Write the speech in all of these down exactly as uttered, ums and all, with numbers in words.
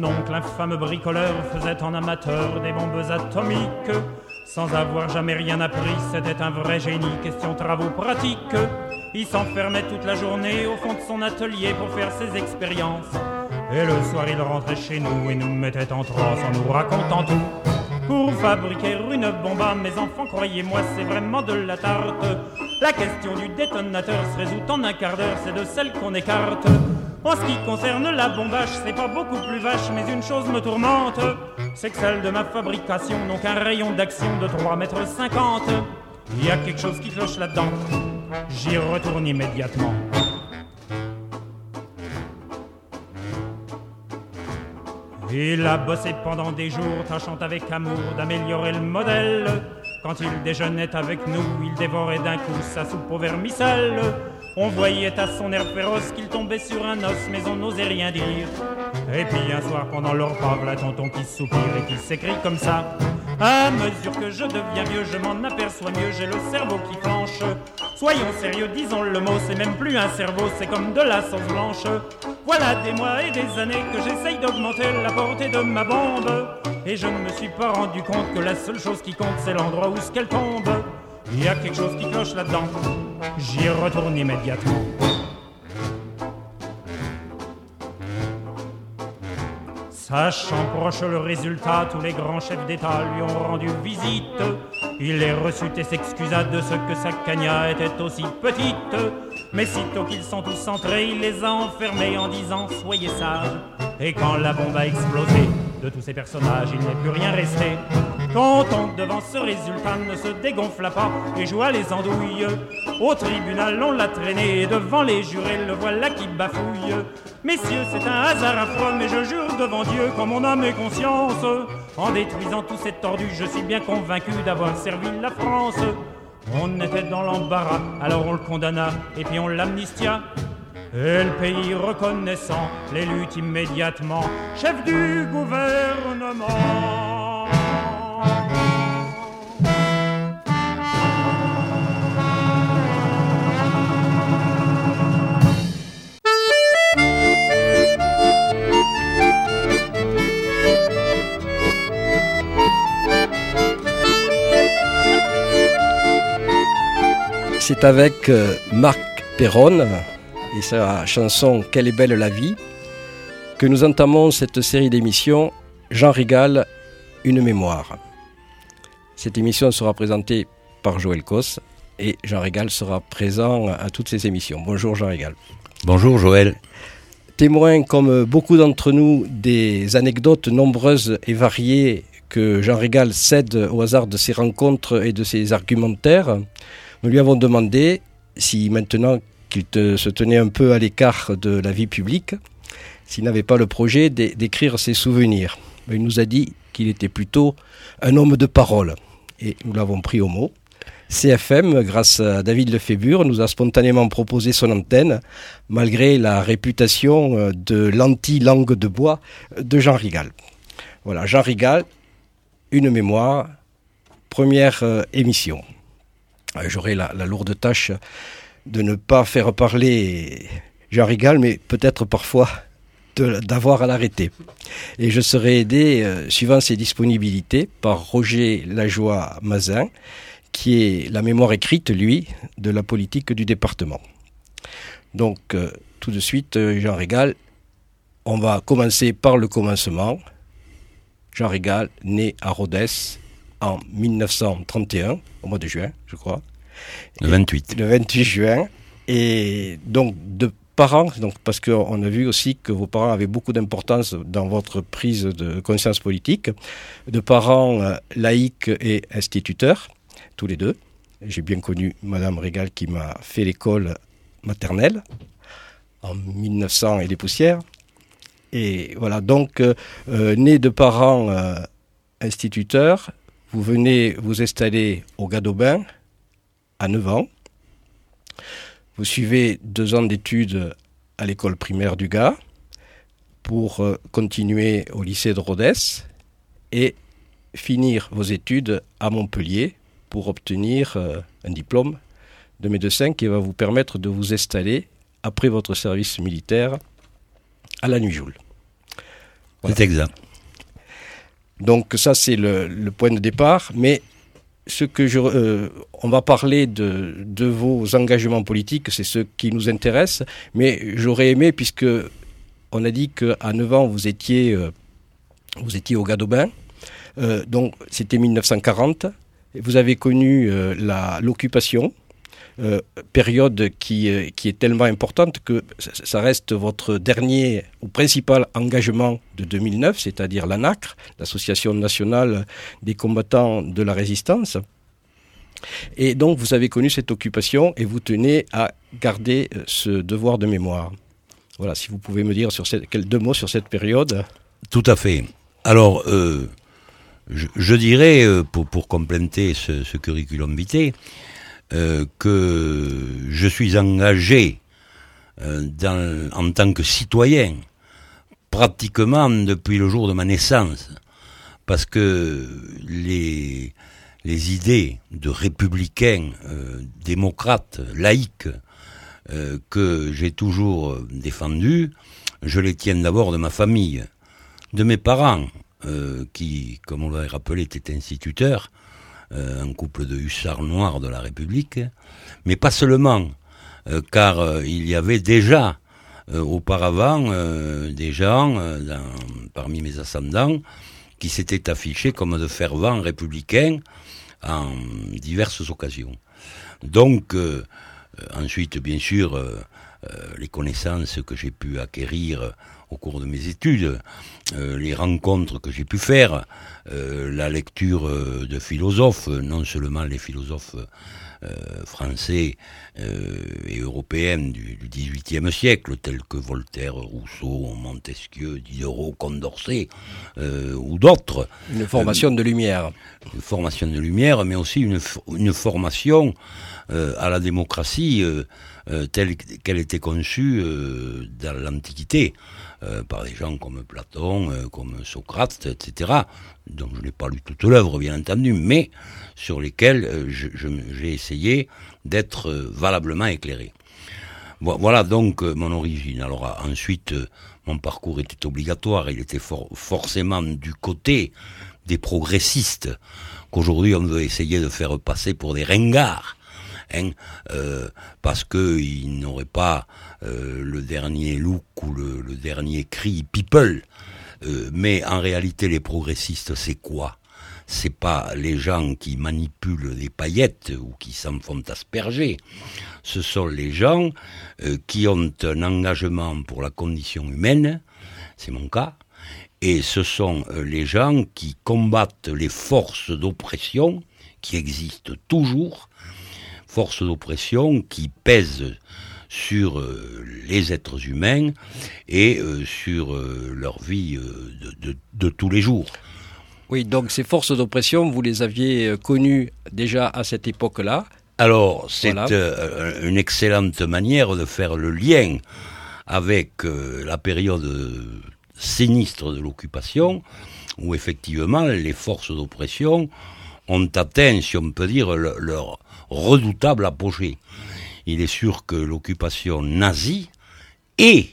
Mon oncle, infâme bricoleur, faisait en amateur des bombes atomiques. Sans avoir jamais rien appris, c'était un vrai génie, question travaux pratiques. Il s'enfermait toute la journée au fond de son atelier pour faire ses expériences. Et le soir il rentrait chez nous et nous mettait en transe en nous racontant tout. Pour fabriquer une bombe à mes enfants, croyez-moi, c'est vraiment de la tarte. La question du détonateur se résout en un quart d'heure, c'est de celle qu'on écarte. En ce qui concerne la bombache, c'est pas beaucoup plus vache, mais une chose me tourmente, c'est que celle de ma fabrication n'ont qu'un rayon d'action de trois mètres cinquante. Il y a quelque chose qui cloche là-dedans, j'y retourne immédiatement. Il a bossé pendant des jours, tâchant avec amour d'améliorer le modèle. Quand il déjeunait avec nous, il dévorait d'un coup sa soupe au vermicelle. On voyait à son air féroce qu'il tombait sur un os, mais on n'osait rien dire. Et puis un soir pendant le repas, v'là tonton qui soupire et qui s'écrie comme ça: à mesure que je deviens vieux, je m'en aperçois mieux, j'ai le cerveau qui flanche. Soyons sérieux, disons le mot, c'est même plus un cerveau, c'est comme de la sauce blanche. Voilà des mois et des années que j'essaye d'augmenter la portée de ma bombe, et je ne me suis pas rendu compte que la seule chose qui compte, c'est l'endroit où ce qu'elle tombe. Il y a quelque chose qui cloche là-dedans, j'y retourne immédiatement. Sachant proche le résultat, tous les grands chefs d'État lui ont rendu visite. Il les reçut et s'excusa de ce que sa cagna était aussi petite. Mais sitôt qu'ils sont tous entrés, il les a enfermés en disant « Soyez sages ». Et quand la bombe a explosé, de tous ces personnages, il n'est plus rien resté. Tonton, devant ce résultat, ne se dégonfla pas et joua les andouilles. Au tribunal, on l'a traîné et devant les jurés, le voilà qui bafouille. Messieurs, c'est un hasard affreux, mais je jure devant Dieu, comme mon âme et conscience, en détruisant tous ces tordus, je suis bien convaincu d'avoir servi la France. On était dans l'embarras, alors on le condamna et puis on l'amnistia. Et le pays reconnaissant l'élut immédiatement chef du gouvernement. C'est avec euh, Marc Perron et sa chanson « Quelle est belle la vie » que nous entamons cette série d'émissions « Jean Rigal, une mémoire ». Cette émission sera présentée par Joël Cos et Jean Rigal sera présent à toutes ces émissions. Bonjour Jean Rigal. Bonjour Joël. Témoin comme beaucoup d'entre nous des anecdotes nombreuses et variées que Jean Rigal cède au hasard de ses rencontres et de ses argumentaires, nous lui avons demandé si maintenant qu'il te, se tenait un peu à l'écart de la vie publique, s'il n'avait pas le projet d'écrire ses souvenirs. Mais il nous a dit qu'il était plutôt un homme de parole. Et nous l'avons pris au mot. C F M, grâce à David Lefébure, nous a spontanément proposé son antenne, malgré la réputation de l'anti-langue de bois de Jean Rigal. Voilà, Jean Rigal, une mémoire, première euh, émission. J'aurai la, la lourde tâche de ne pas faire parler Jean Rigal, mais peut-être parfois de, d'avoir à l'arrêter. Et je serai aidé, euh, suivant ses disponibilités, par Roger Lajoie-Mazin, qui est la mémoire écrite, lui, de la politique du département. Donc, euh, tout de suite, euh, Jean Rigal, on va commencer par le commencement. Jean Rigal, né à Rodez en dix-neuf cent trente et un, au mois de juin, je crois. Le vingt-huit. Le vingt-huit juin. Et donc, de parents, donc, parce qu'on a vu aussi que vos parents avaient beaucoup d'importance dans votre prise de conscience politique, de parents euh, laïcs et instituteurs, tous les deux. J'ai bien connu Madame Rigal qui m'a fait l'école maternelle en mille neuf cents et des poussières. Et voilà, donc, euh, euh, né de parents euh, instituteurs, vous venez vous installer au Gars-d'Aubin à neuf ans. Vous suivez deux ans d'études à l'école primaire du Gard pour euh, continuer au lycée de Rodez et finir vos études à Montpellier pour obtenir euh, un diplôme de médecin qui va vous permettre de vous installer après votre service militaire à la Nuit-Joule. Voilà. C'est exact. Donc ça, c'est le, le point de départ. Mais ce que je, euh, on va parler de, de vos engagements politiques, c'est ce qui nous intéresse. Mais j'aurais aimé, puisque on a dit qu'à neuf ans, vous étiez, euh, vous étiez au Gad-Aubin. Euh, donc c'était mille neuf cent quarante. Vous avez connu euh, la, l'occupation. Euh, période qui, euh, qui est tellement importante que ça reste votre dernier ou principal engagement de deux mille neuf, c'est-à-dire l'A N A C R, l'Association nationale des combattants de la résistance. Et donc vous avez connu cette occupation et vous tenez à garder ce devoir de mémoire. Voilà, si vous pouvez me dire sur cette, quelques deux mots sur cette période. Tout à fait. Alors, euh, je, je dirais, pour, pour compléter ce, ce curriculum vitae, Euh, que je suis engagé euh, dans, en tant que citoyen pratiquement depuis le jour de ma naissance, parce que les, les idées de républicains, euh, démocrates, laïcs, euh, que j'ai toujours défendues, je les tiens d'abord de ma famille, de mes parents, euh, qui, comme on l'a rappelé, étaient instituteurs, Euh, un couple de hussards noirs de la République, mais pas seulement, euh, car euh, il y avait déjà euh, auparavant euh, des gens euh, dans, parmi mes ascendants qui s'étaient affichés comme de fervents républicains en diverses occasions. Donc, euh, euh, ensuite, bien sûr, euh, euh, les connaissances que j'ai pu acquérir au cours de mes études, euh, les rencontres que j'ai pu faire, euh, la lecture euh, de philosophes, non seulement les philosophes euh, français euh, et européens du, du dix-huitième siècle, tels que Voltaire, Rousseau, Montesquieu, Diderot, Condorcet euh, ou d'autres. Une formation euh, de lumière. Une formation de lumière, mais aussi une, une formation euh, à la démocratie euh, euh, telle qu'elle était conçue euh, dans l'Antiquité. Euh, par des gens comme Platon, euh, comme Socrate, et cetera, dont je n'ai pas lu toute l'œuvre, bien entendu, mais sur lesquels euh, je, je, j'ai essayé d'être euh, valablement éclairé. Bon, voilà donc euh, mon origine. Alors euh, ensuite, euh, mon parcours était obligatoire, il était for- forcément du côté des progressistes, qu'aujourd'hui on veut essayer de faire passer pour des ringards. Hein, euh, parce qu'ils n'auraient pas euh, le dernier look ou le, le dernier cri people. Euh, mais en réalité, les progressistes, c'est quoi ? C'est pas les gens qui manipulent des paillettes ou qui s'en font asperger. Ce sont les gens euh, qui ont un engagement pour la condition humaine, c'est mon cas, et ce sont euh, les gens qui combattent les forces d'oppression qui existent toujours, forces d'oppression qui pèsent sur euh, les êtres humains et euh, sur euh, leur vie euh, de, de, de tous les jours. Oui, donc ces forces d'oppression, vous les aviez connues déjà à cette époque-là. Alors, c'est voilà. euh, une excellente manière de faire le lien avec euh, la période sinistre de l'occupation, où effectivement les forces d'oppression ont atteint, si on peut dire, le, leur redoutable apogée. Il est sûr que l'occupation nazie et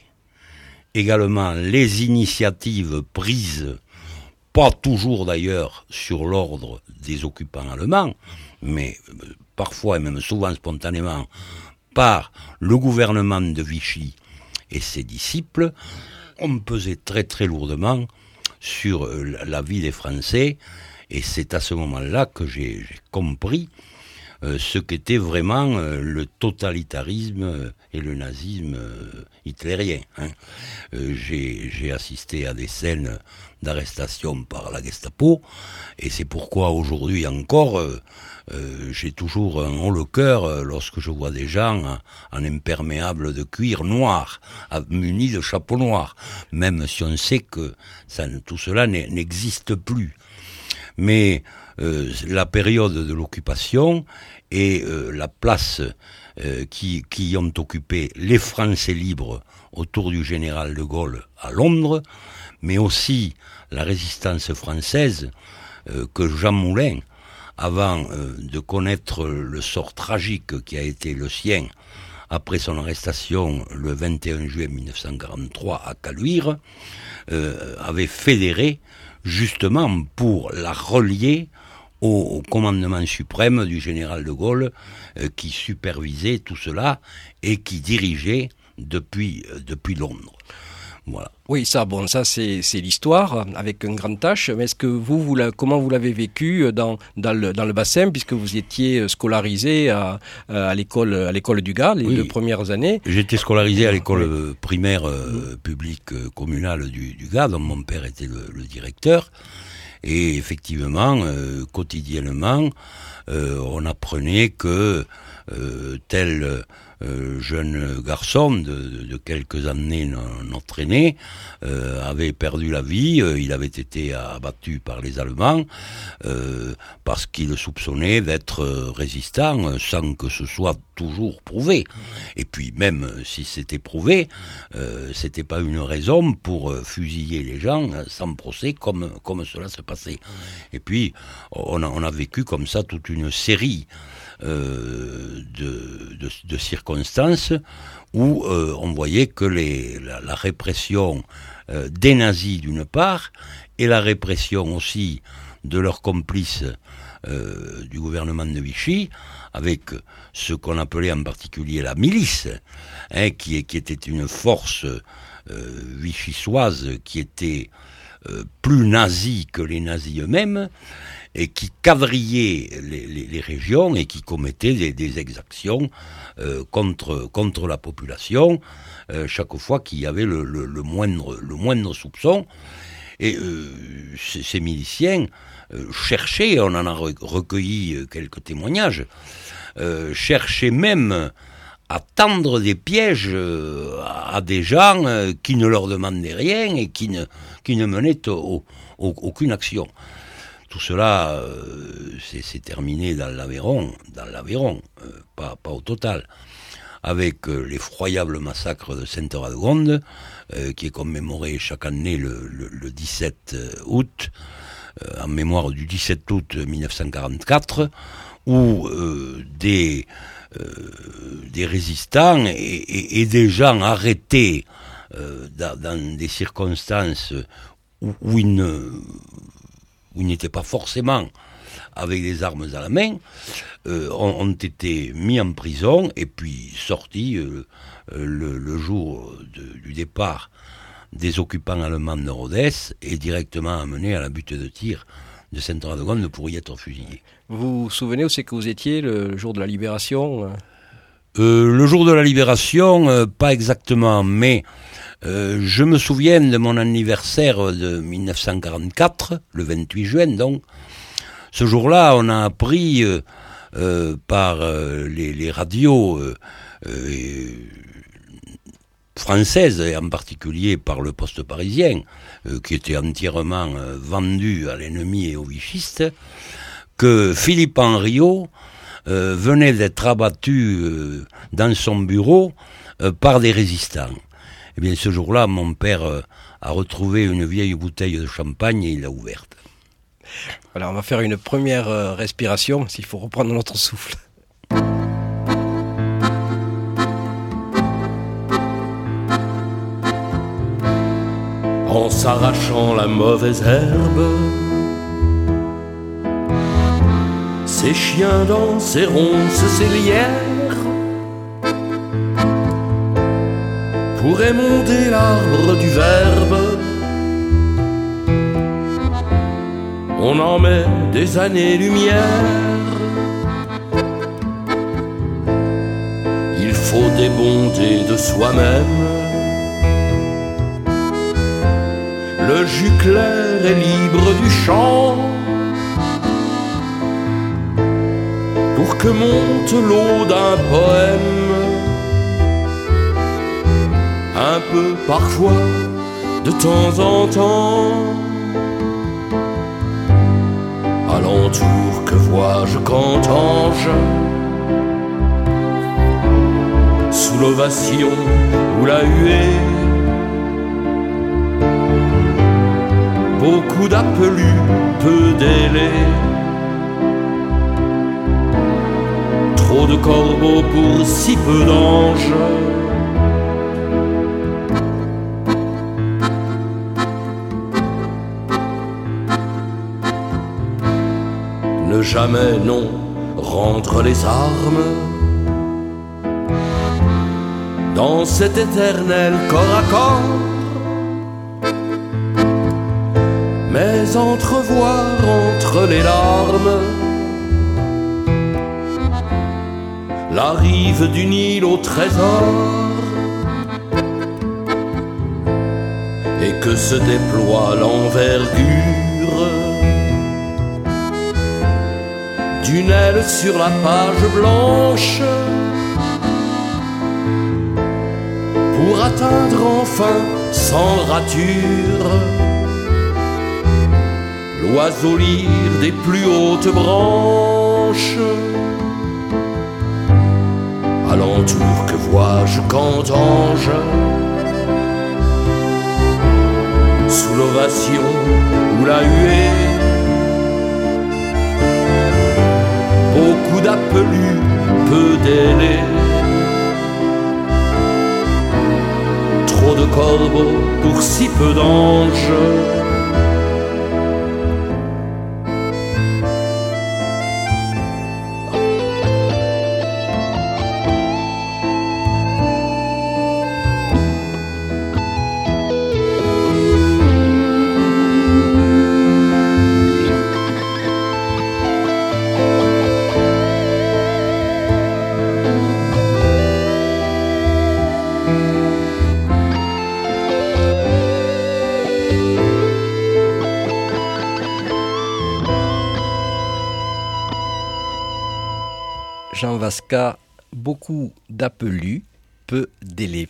également les initiatives prises, pas toujours d'ailleurs sur l'ordre des occupants allemands, mais parfois et même souvent spontanément par le gouvernement de Vichy et ses disciples, ont pesé très très lourdement sur la vie des Français. Et c'est à ce moment-là que j'ai, j'ai compris euh, ce qu'était vraiment euh, le totalitarisme et le nazisme euh, hitlérien. Hein. Euh, j'ai, j'ai assisté à des scènes d'arrestation par la Gestapo, et c'est pourquoi aujourd'hui encore, euh, euh, j'ai toujours un haut le cœur euh, lorsque je vois des gens en, en imperméable de cuir noir, munis de chapeaux noirs, même si on sait que ça, tout cela n'existe plus. Mais euh, la période de l'occupation et euh, la place euh, qui, qui ont occupé les Français libres autour du général de Gaulle à Londres, mais aussi la résistance française euh, que Jean Moulin, avant euh, de connaître le sort tragique qui a été le sien après son arrestation le vingt et un juin mille neuf cent quarante-trois à Caluire, euh, avait fédéré justement pour la relier au, au commandement suprême du général de Gaulle, euh, qui supervisait tout cela et qui dirigeait depuis, euh, depuis Londres. Voilà. Oui, ça, bon, ça c'est, c'est l'histoire avec un grand H. Mais est-ce que vous, vous la, comment vous l'avez vécu dans, dans, le, dans le bassin, puisque vous étiez scolarisé à, à l'école, à l'école du Gard les oui. deux premières années? J'étais scolarisé à l'école oui. primaire euh, publique euh, communale du, du Gard, dont mon père était le, le directeur. Et effectivement, euh, quotidiennement, euh, on apprenait que euh, tel euh, jeune garçon de, de quelques années notre aîné euh, avait perdu la vie. Euh, il avait été abattu par les Allemands euh, parce qu'il le soupçonnait d'être résistant sans que ce soit toujours prouvé. Et puis même si c'était prouvé, euh, c'était pas une raison pour fusiller les gens sans procès comme, comme cela se passait. Et puis on a, on a vécu comme ça toute une série Euh, de, de, de circonstances où euh, on voyait que les, la, la répression euh, des nazis d'une part et la répression aussi de leurs complices euh, du gouvernement de Vichy, avec ce qu'on appelait en particulier la milice, hein, qui, qui était une force euh, vichysoise qui était euh, plus nazie que les nazis eux-mêmes, et qui quadrillait les, les, les régions et qui commettait des, des exactions euh, contre, contre la population euh, chaque fois qu'il y avait le, le, le, moindre, le moindre soupçon. Et euh, ces, ces miliciens euh, cherchaient, on en a recueilli quelques témoignages, euh, cherchaient même à tendre des pièges euh, à des gens euh, qui ne leur demandaient rien et qui ne, qui ne menaient au, au, aucune action. Tout cela euh, c'est, c'est terminé dans l'Aveyron, dans l'Aveyron, euh, pas, pas au total, avec euh, l'effroyable massacre de Sainte-Radegonde, euh, qui est commémoré chaque année le, le, le dix-sept août, euh, en mémoire du dix-sept août mille neuf cent quarante-quatre, où euh, des, euh, des résistants et, et, et des gens arrêtés euh, dans, dans des circonstances où, où ils ne... où ils n'étaient pas forcément avec des armes à la main, euh, ont, ont été mis en prison et puis sortis euh, le, le jour de, du départ des occupants allemands de Rodez et directement amenés à la butte de tir de Sainte-Radegonde pour y être fusillés. Vous vous souvenez où c'est que vous étiez le jour de la libération ? euh, Le jour de la libération, euh, pas exactement, mais... Euh, je me souviens de mon anniversaire de mille neuf cent quarante-quatre, le vingt-huit juin donc. Ce jour-là, on a appris euh, euh, par euh, les, les radios euh, euh, françaises, et en particulier par le Poste parisien, euh, qui était entièrement euh, vendu à l'ennemi et aux vichistes, que Philippe Henriot euh, venait d'être abattu euh, dans son bureau euh, par des résistants. Eh bien, ce jour-là, mon père euh, a retrouvé une vieille bouteille de champagne et il l'a ouverte. Voilà, on va faire une première euh, respiration, s'il faut reprendre notre souffle. En s'arrachant la mauvaise herbe, ces chiens dans ces ronces, ces lierres, pour émonder l'arbre du verbe, on en met des années-lumière. Il faut des bontés de soi-même. Le jus clair est libre du champ, pour que monte l'eau d'un poème. Un peu parfois, de temps en temps. Alentour, que vois-je qu'entends-je? Sous l'ovation ou la huée, beaucoup d'appelus, peu délais. Trop Trop de corbeaux pour si peu d'anges. Ne jamais, non, rendre les armes dans cet éternel corps à corps, mais entrevoir entre les larmes la rive du Nil au trésor, et que se déploie l'envergure d'une aile sur la page blanche, pour atteindre enfin sans rature l'oiseau lyre des plus hautes branches. Alentour, que vois-je qu'entends-je sous l'ovation ou la huée? Beaucoup d'appelus, peu d'ailés, trop de corbeaux pour si peu d'anges. Jean Vasca, beaucoup d'appelus, peu d'élés.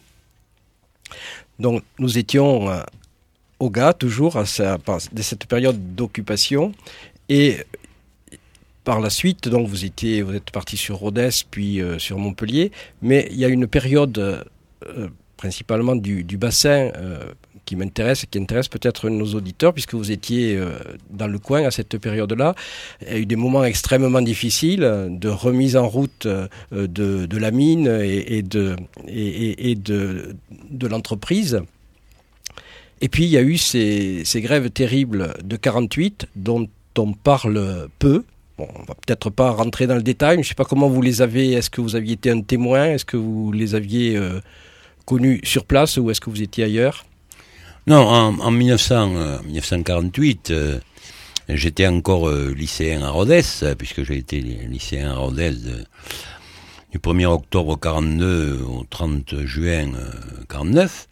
Donc nous étions euh, au Gard, toujours, à sa, de cette période d'occupation, et par la suite, donc vous, étiez, vous êtes parti sur Rodez, puis euh, sur Montpellier, mais il y a une période, euh, principalement du, du bassin, euh, qui m'intéresse, qui intéresse peut-être nos auditeurs, puisque vous étiez euh, dans le coin à cette période-là. Il y a eu des moments extrêmement difficiles de remise en route euh, de, de la mine et, et, de, et, et de, de l'entreprise. Et puis il y a eu ces, ces grèves terribles de quarante-huit dont on parle peu. Bon, on va peut-être pas rentrer dans le détail, je ne sais pas comment vous les avez, est-ce que vous aviez été un témoin, est-ce que vous les aviez euh, connus sur place ou est-ce que vous étiez ailleurs ? Non, en, en mille neuf cents, euh, mille neuf cent quarante-huit, euh, j'étais encore euh, lycéen à Rodez, puisque j'ai été lycéen à Rodez de, du premier octobre quarante-deux au trente juin quarante-neuf.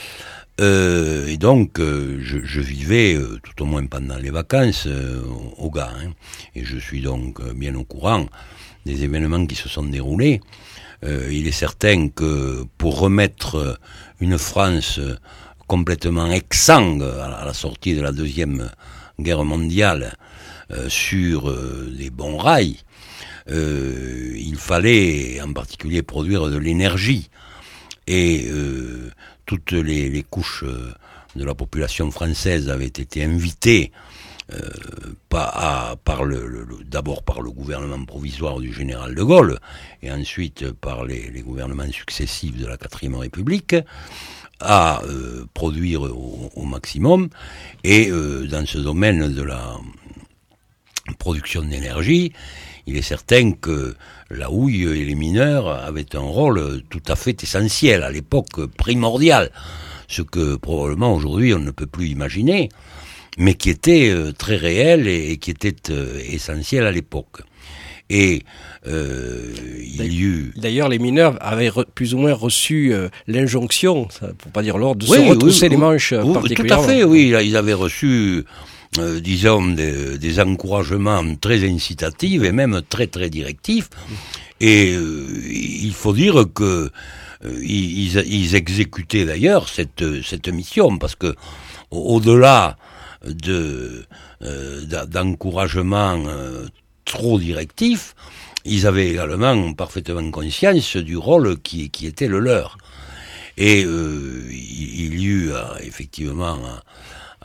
Euh, et donc, euh, je, je vivais, euh, tout au moins pendant les vacances, euh, au Gard. Hein, et je suis donc euh, bien au courant des événements qui se sont déroulés. Euh, il est certain que pour remettre une France complètement exsangue à la sortie de la Deuxième Guerre mondiale euh, sur euh, les bons rails, euh, il fallait en particulier produire de l'énergie. Et euh, toutes les, les couches de la population française avaient été invitées euh, par, à, par le, le, d'abord par le gouvernement provisoire du général de Gaulle et ensuite par les, les gouvernements successifs de la quatrième République à euh, produire au, au maximum. Et euh, dans ce domaine de la production d'énergie, il est certain que la houille et les mineurs avaient un rôle tout à fait essentiel, à l'époque primordial, ce que probablement aujourd'hui on ne peut plus imaginer, mais qui était euh, très réel et, et qui était euh, essentiel à l'époque. Et euh, il y eut... D'ailleurs, les mineurs avaient re, plus ou moins reçu euh, l'injonction, ça, pour pas dire l'ordre, de oui, se retrousser oui, les manches oui, particulièrement. Tout à fait, oui. Ils avaient reçu, euh, disons, des, des encouragements très incitatifs et même très, très directifs. Et euh, il faut dire que euh, ils, ils exécutaient d'ailleurs cette, cette mission, parce que au-delà de, euh, d'encouragements euh, trop directifs, ils avaient également parfaitement conscience du rôle qui, qui était le leur. Et euh, il, il y eut euh, effectivement,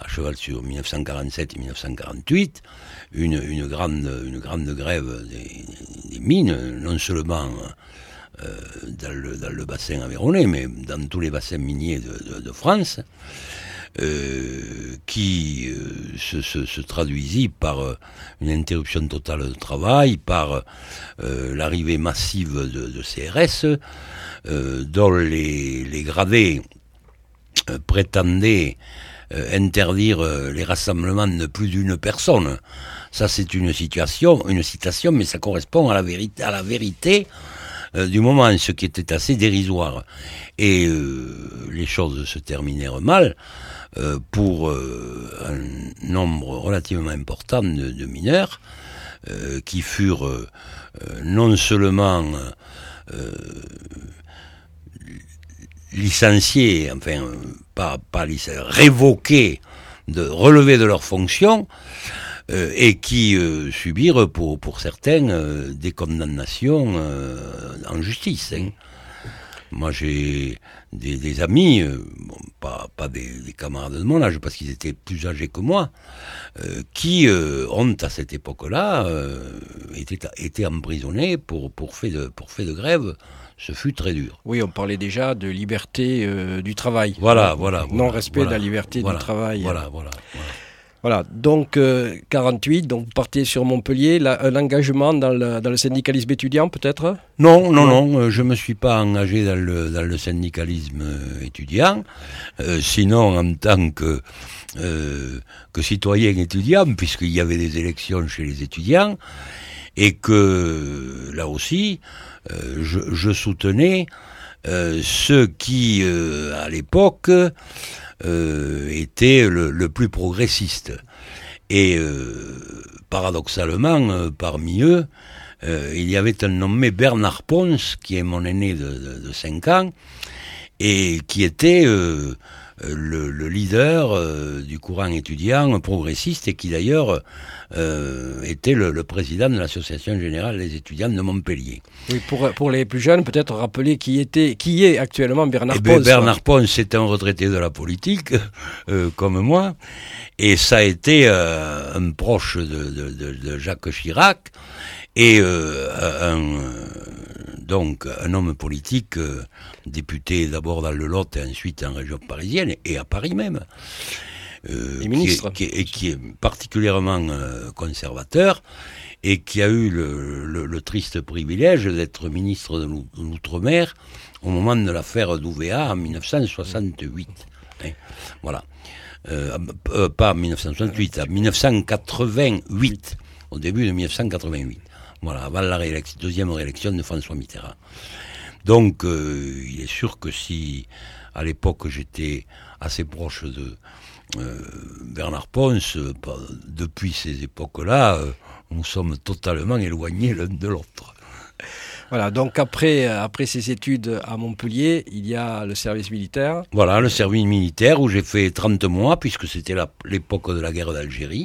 à cheval sur mille neuf cent quarante-sept et mille neuf cent quarante-huit, une, une, grande, une grande grève des, des mines, non seulement euh, dans, le, dans le bassin aveyronnais, mais dans tous les bassins miniers de, de, de France, euh, qui euh, se, se, se traduisit par euh, une interruption totale de travail, par euh, l'arrivée massive de, de C R S, euh, dont les, les gradés euh, prétendaient euh, interdire euh, les rassemblements de plus d'une personne. Ça, c'est une situation, une citation, mais ça correspond à la vérité, à la vérité euh, du moment, ce qui était assez dérisoire. Et euh, les choses se terminèrent mal euh, pour euh, un nombre relativement important de, de mineurs euh, qui furent euh, non seulement euh, licenciés, enfin, pas, pas licenciés, révoqués, de relever de leurs fonctions, euh, et qui euh, subirent pour, pour certains euh, des condamnations euh, en justice. Hein. Moi, j'ai des, des amis, euh, bon, pas, pas des, des camarades de mon âge, parce qu'ils étaient plus âgés que moi, euh, qui euh, ont, à cette époque-là, euh, été, été emprisonnés pour, pour, fait de, pour fait de grève. Ce fut très dur. Oui, on parlait déjà de liberté euh, du travail. Voilà, voilà. Non-respect voilà, de la liberté voilà, du travail. Voilà, voilà. Voilà, voilà. Donc, euh, quarante-huit, donc vous partez sur Montpellier. La, un engagement dans le, dans le syndicalisme étudiant, peut-être ? Non, non, non. Euh, je ne me suis pas engagé dans le, dans le syndicalisme euh, étudiant. Euh, sinon, en tant que, euh, que citoyen étudiant, puisqu'il y avait des élections chez les étudiants, et que, là aussi, Euh, je, je soutenais euh, ceux qui, euh, à l'époque, euh, étaient le, le plus progressistes. Et euh, paradoxalement, euh, parmi eux, euh, il y avait un nommé Bernard Pons, qui est mon aîné de, de, de cinq ans, et qui était euh, le, le leader euh, du courant étudiant progressiste, et qui d'ailleurs euh, était le, le président de l'Association générale des étudiants de Montpellier. Oui, pour, pour les plus jeunes, peut-être rappeler qui était, qui est actuellement Bernard eh Pons. Ben, Bernard Pons, c'est un retraité de la politique, euh, comme moi, et ça a été euh, un proche de, de, de, de Jacques Chirac, et euh, un, donc un homme politique, euh, député d'abord dans le Lot et ensuite en région parisienne, et à Paris même. Euh, et ministre. Qui est, qui est, et qui est particulièrement euh, conservateur, et qui a eu le, le, le triste privilège d'être ministre de l'Outre-mer au moment de l'affaire d'Ouvéa en mille neuf cent soixante-huit. Hein, voilà. Euh, euh, pas en mille neuf cent soixante-huit, en mille neuf cent quatre-vingt-huit, au début de mille neuf cent quatre-vingt-huit. Voilà, avant la réélection, deuxième réélection de François Mitterrand. Donc, euh, il est sûr que si, à l'époque, j'étais assez proche de euh, Bernard Pons, euh, depuis ces époques-là, euh, nous sommes totalement éloignés l'un de l'autre. Voilà, donc après, après ces études à Montpellier, il y a le service militaire. Voilà, le service militaire où j'ai fait trente mois, puisque c'était la, l'époque de la guerre d'Algérie.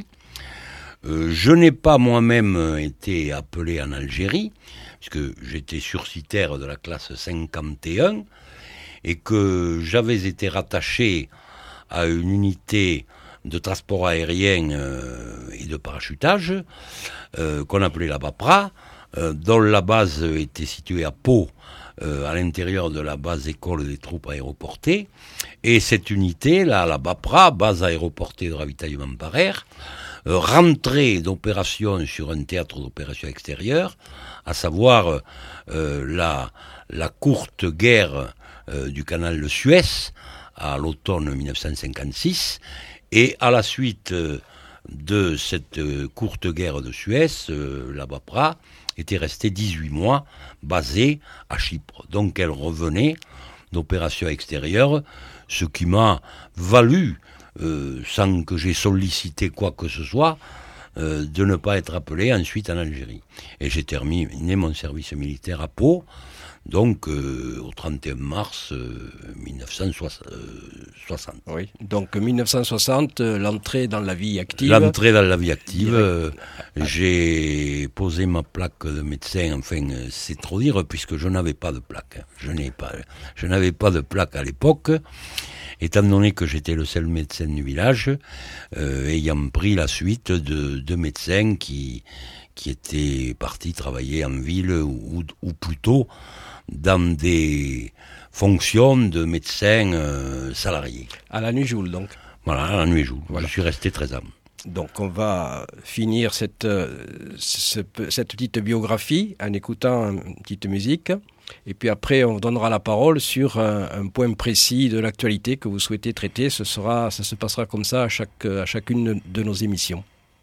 Euh, je n'ai pas moi-même été appelé en Algérie, puisque j'étais sursitaire de la classe cinquante et un, et que j'avais été rattaché à une unité de transport aérien euh, et de parachutage, euh, qu'on appelait la BAPRA, euh, dont la base était située à Pau, euh, à l'intérieur de la base école des troupes aéroportées. Et cette unité, là, la BAPRA, base aéroportée de ravitaillement par air, euh, rentrait d'opération sur un théâtre d'opération extérieure, à savoir euh, la, la courte guerre euh, du canal de Suez, à l'automne mille neuf cent cinquante-six, et à la suite euh, de cette euh, courte guerre de Suez, euh, la BAPRA était restée dix-huit mois basée à Chypre. Donc elle revenait d'opérations extérieures, ce qui m'a valu, euh, sans que j'ai sollicité quoi que ce soit, euh, de ne pas être appelé ensuite en Algérie. Et j'ai terminé mon service militaire à Pau, donc euh, au trente et un mars euh, mille neuf cent soixante. Oui, donc mille neuf cent soixante, euh, l'entrée dans la vie active. L'entrée dans la vie active, euh, j'ai posé ma plaque de médecin, enfin euh, c'est trop dire puisque je n'avais pas de plaque. Je n'ai pas, je n'avais pas de plaque à l'époque, étant donné que j'étais le seul médecin du village, euh, ayant pris la suite de deux médecins qui, qui étaient partis travailler en ville ou, ou plutôt dans des fonctions de médecins euh, salariés. À la Nuit-Joule, donc. Voilà, à la Nuit-Joule. Voilà. Je suis resté treize ans. Donc on va finir cette, euh, ce, cette petite biographie en écoutant une petite musique. Et puis après, on donnera la parole sur un, un point précis de l'actualité que vous souhaitez traiter. Ce sera, ça se passera comme ça à, chaque, à chacune de nos émissions.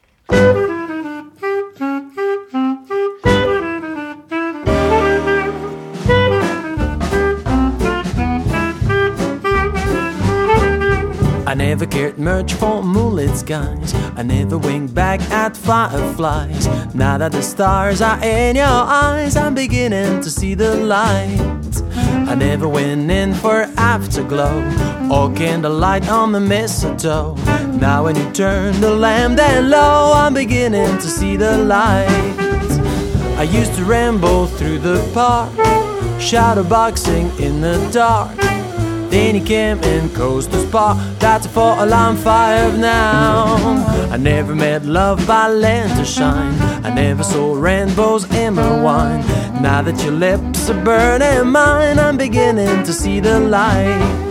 I never cared much for moonlit skies. I never winked back at fireflies. Now that the stars are in your eyes, I'm beginning to see the light. I never went in for afterglow or candlelight on the mistletoe. Now when you turn the lamp down low, I'm beginning to see the light. I used to ramble through the park, shadowboxing in the dark. Then he came and caused the spark. That's a four alarm fire now. I never met love by land to shine. I never saw rainbows in my wine. Now that your lips are burning mine, I'm beginning to see the light.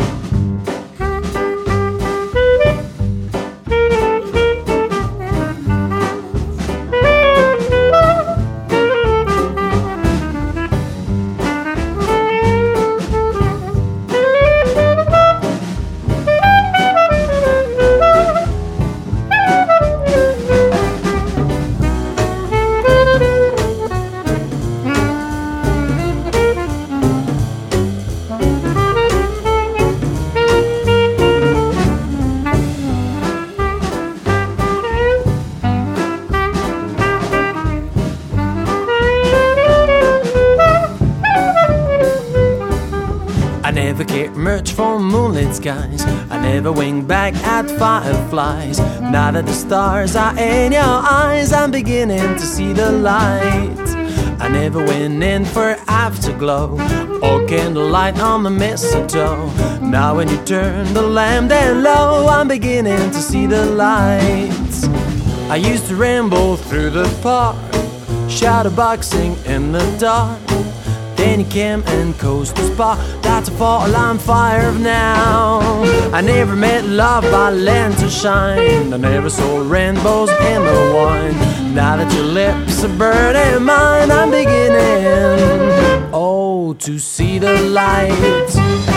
Skies. I never wink back at fireflies. Now that the stars are in your eyes, I'm beginning to see the light. I never went in for afterglow or candlelight on the mistletoe. Now when you turn the lamp down low, I'm beginning to see the light. I used to ramble through the park, shadowboxing in the dark. Then he came and caused the spark. That's a four alarm fire of now. I never met love by land to shine. I never saw rainbows in the wine. Now that your lips are burning mine, I'm beginning, oh, to see the light.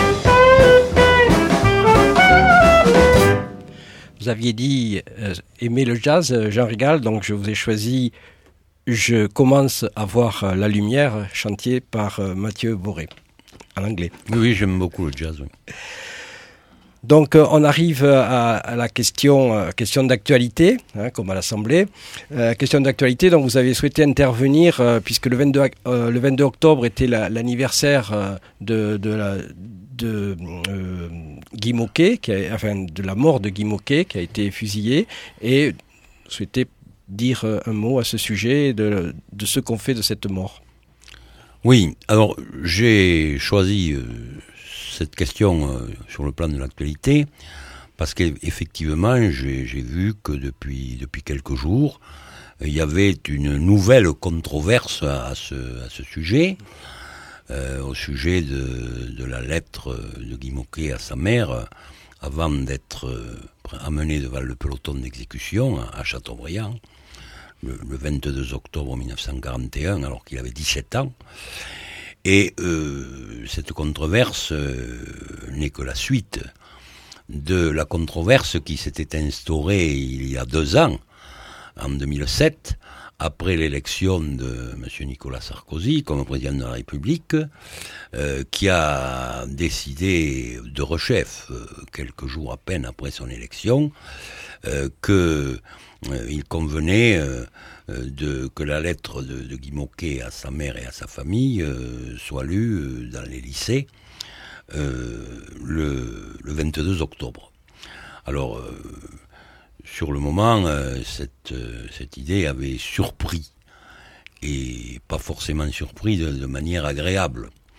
Vous aviez dit euh, aimer le jazz, Jean Régal, donc je vous ai choisi Je commence à voir la lumière, chanté par euh, Mathieu Boré, en anglais. Oui, j'aime beaucoup le jazz. Oui. Donc euh, on arrive à, à la question, euh, question d'actualité, hein, comme à l'Assemblée. Euh, question d'actualité, donc vous avez souhaité intervenir, euh, puisque le vingt-deux, euh, le vingt-deux octobre était la, l'anniversaire euh, de, de, la, de euh, Guy Môquet, qui a, enfin de la mort de Guy Môquet, qui a été fusillé, et souhaité dire un mot à ce sujet de, de ce qu'on fait de cette mort. Oui, alors j'ai choisi euh, cette question euh, sur le plan de l'actualité parce qu'effectivement j'ai, j'ai vu que depuis, depuis quelques jours il y avait une nouvelle controverse à, à, ce, à ce sujet, euh, au sujet de, de la lettre de Guy Môquet à sa mère avant d'être euh, amené devant le peloton d'exécution à, à Châteaubriand. Le, le vingt-deux octobre mille neuf cent quarante et un, alors qu'il avait dix-sept ans. Et euh, cette controverse euh, n'est que la suite de la controverse qui s'était instaurée il y a deux ans, en deux mille sept, après l'élection de M. Nicolas Sarkozy comme président de la République, euh, qui a décidé de rechef, euh, quelques jours à peine après son élection, euh, que Euh, il convenait euh, de, que la lettre de, de Guy Môquet à sa mère et à sa famille euh, soit lue euh, dans les lycées euh, le, le vingt-deux octobre. Alors, euh, sur le moment, euh, cette, euh, cette idée avait surpris, et pas forcément surpris de, de manière agréable.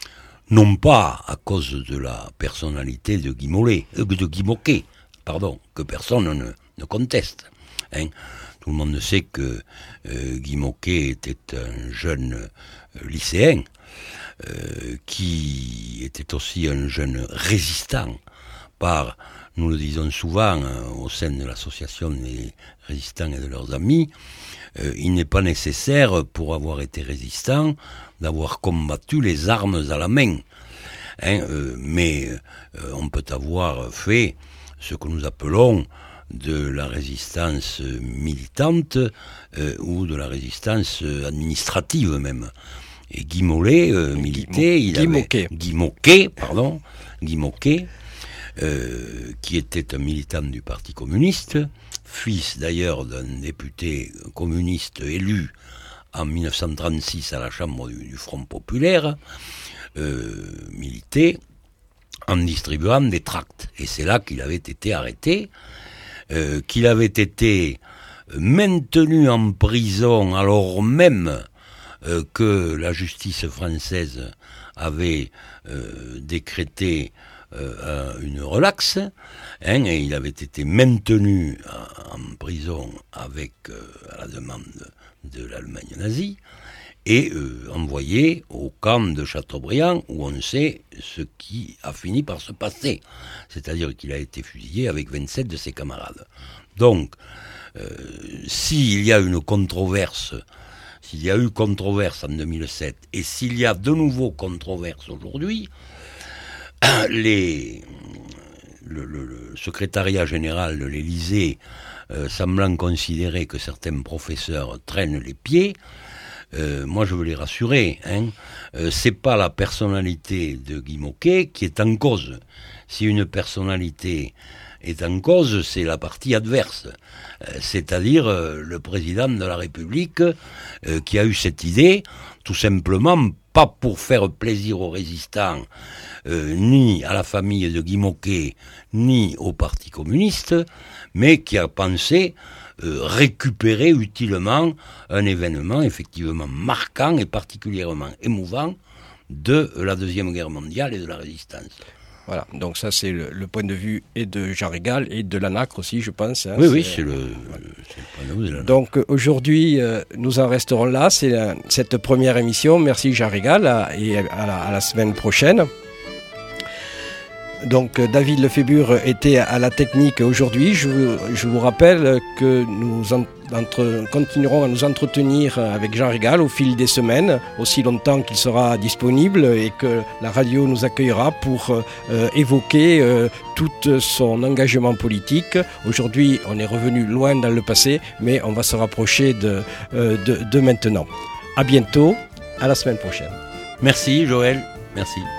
non pas à cause de la personnalité de Guy Mollet, euh, de Guy Môquet, pardon, que personne ne, ne conteste. Hein. Tout le monde sait que euh, Guy Môquet était un jeune euh, lycéen, euh, qui était aussi un jeune résistant, par, nous le disons souvent, euh, au sein de l'association des résistants et de leurs amis, euh, il n'est pas nécessaire, pour avoir été résistant, d'avoir combattu les armes à la main. Hein, euh, mais euh, on peut avoir fait ce que nous appelons de la résistance militante euh, ou de la résistance administrative même. Et Guy Mollet euh, militait, Guy, il Guy avait Môquet. Guy Môquet, pardon, Guy Môquet, euh, qui était un militant du Parti communiste, fils d'ailleurs d'un député communiste élu en mille neuf cent trente-six à la Chambre du, du Front populaire, euh, militait en distribuant des tracts. Et c'est là qu'il avait été arrêté, euh, qu'il avait été maintenu en prison alors même euh, que la justice française avait euh, décrété euh, une relaxe, hein, et il avait été maintenu en, en prison avec, euh, à la demande de l'Allemagne nazie, et euh, envoyé au camp de Châteaubriand, où on sait ce qui a fini par se passer. C'est-à-dire qu'il a été fusillé avec vingt-sept de ses camarades. Donc, euh, s'il y a une controverse, s'il y a eu controverse en deux mille sept, et s'il y a de nouveau controverse aujourd'hui, les, le, le, le secrétariat général de l'Élysée, euh, semblant considérer que certains professeurs traînent les pieds, Euh, moi je veux les rassurer, hein. Euh, c'est pas la personnalité de Guy Môquet qui est en cause. Si une personnalité est en cause, c'est la partie adverse, euh, c'est-à-dire euh, le président de la République euh, qui a eu cette idée, tout simplement pas pour faire plaisir aux résistants, euh, ni à la famille de Guy Môquet, ni au Parti communiste, mais qui a pensé Euh, récupérer utilement un événement effectivement marquant et particulièrement émouvant de la Deuxième Guerre mondiale et de la résistance. Voilà, donc ça c'est le, le point de vue et de Jean Régal et de l'ANACRE aussi, je pense. Hein, oui, c'est, oui, c'est le, voilà. c'est le point de vue de l'ANACRE. Donc aujourd'hui, euh, nous en resterons là, c'est la, cette première émission. Merci Jean Régal à, et à la, à la semaine prochaine. Donc David Lefébure était à la technique aujourd'hui. Je vous, je vous rappelle que nous en, entre, continuerons à nous entretenir avec Jean Régal au fil des semaines, aussi longtemps qu'il sera disponible et que la radio nous accueillera pour euh, évoquer euh, tout son engagement politique. Aujourd'hui, on est revenu loin dans le passé, mais on va se rapprocher de, euh, de, de maintenant. À bientôt, à la semaine prochaine. Merci Joël, merci.